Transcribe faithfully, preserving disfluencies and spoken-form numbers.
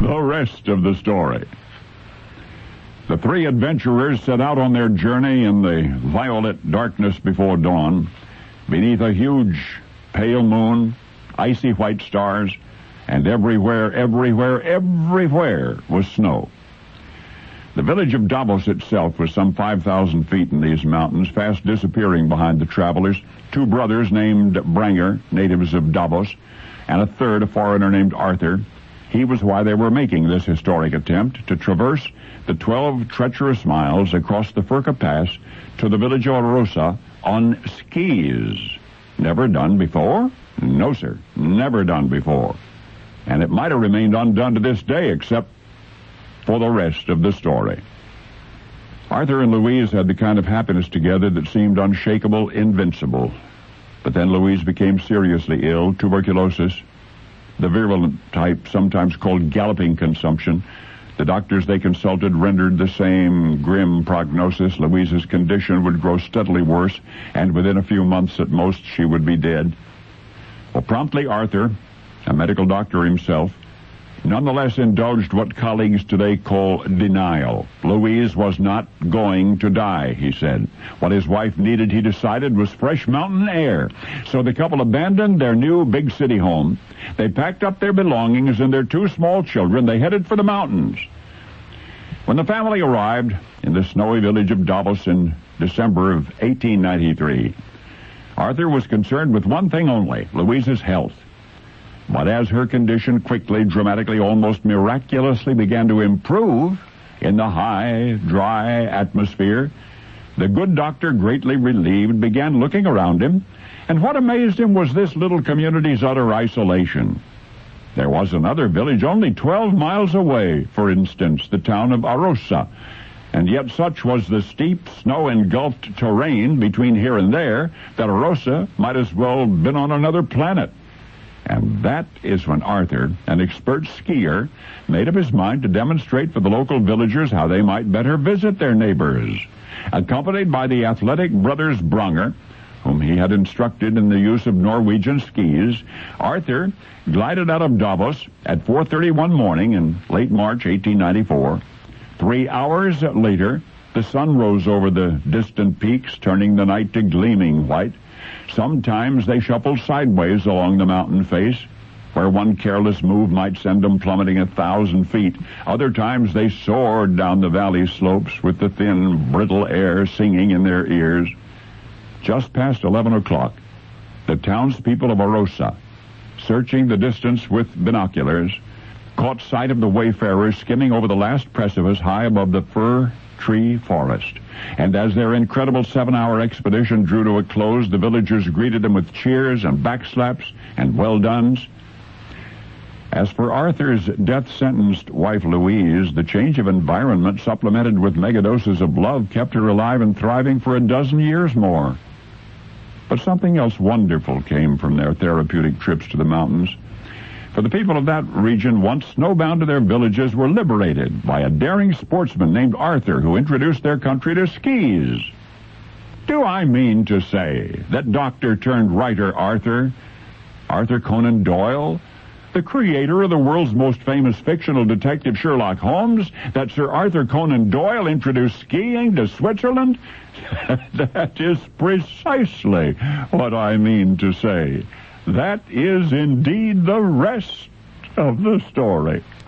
The rest of the story. The three adventurers set out on their journey in the violet darkness before dawn, beneath a huge pale moon, icy white stars, and everywhere, everywhere, everywhere was snow. The village of Davos itself was some five thousand feet in these mountains, fast disappearing behind the travelers. Two brothers named Branger, natives of Davos, and a third, a foreigner named Arthur. He was why they were making this historic attempt to traverse the twelve treacherous miles across the Furka Pass to the village of Arosa on skis. Never done before? No, sir, never done before. And it might have remained undone to this day, except for the rest of the story. Arthur and Louise had the kind of happiness together that seemed unshakable, invincible. But then Louise became seriously ill, tuberculosis, the virulent type sometimes called galloping consumption. The doctors they consulted rendered the same grim prognosis. Louise's condition would grow steadily worse, and within a few months at most she would be dead. Well, promptly Arthur, a medical doctor himself, nonetheless indulged what colleagues today call denial. Louise was not going to die, he said. What his wife needed, he decided, was fresh mountain air. So the couple abandoned their new big city home. They packed up their belongings and their two small children. They headed for the mountains. When the family arrived in the snowy village of Davos in December of eighteen ninety-three, Arthur was concerned with one thing only, Louise's health. But as her condition quickly, dramatically, almost miraculously began to improve in the high, dry atmosphere, the good doctor, greatly relieved, began looking around him, and what amazed him was this little community's utter isolation. There was another village only twelve miles away, for instance, the town of Arosa, and yet such was the steep, snow-engulfed terrain between here and there that Arosa might as well have been on another planet. And that is when Arthur, an expert skier, made up his mind to demonstrate for the local villagers how they might better visit their neighbors. Accompanied by the athletic brothers Branger, whom he had instructed in the use of Norwegian skis, Arthur glided out of Davos at four thirty one morning in late March eighteen ninety-four. Three hours later, the sun rose over the distant peaks, turning the night to gleaming white. Sometimes they shuffled sideways along the mountain face, where one careless move might send them plummeting a thousand feet. Other times they soared down the valley slopes with the thin, brittle air singing in their ears. Just past eleven o'clock, the townspeople of Arosa, searching the distance with binoculars, caught sight of the wayfarers skimming over the last precipice high above the fir tree forest. And as their incredible seven-hour expedition drew to a close, the villagers greeted them with cheers and backslaps and well-dones. As for Arthur's death-sentenced wife Louise, the change of environment supplemented with megadoses of love kept her alive and thriving for a dozen years more. But something else wonderful came from their therapeutic trips to the mountains. For the people of that region, once snowbound to their villages, were liberated by a daring sportsman named Arthur, who introduced their country to skis. Do I mean to say that doctor-turned-writer Arthur, Arthur Conan Doyle, the creator of the world's most famous fictional detective Sherlock Holmes, that Sir Arthur Conan Doyle introduced skiing to Switzerland? That is precisely what I mean to say. That is indeed the rest of the story.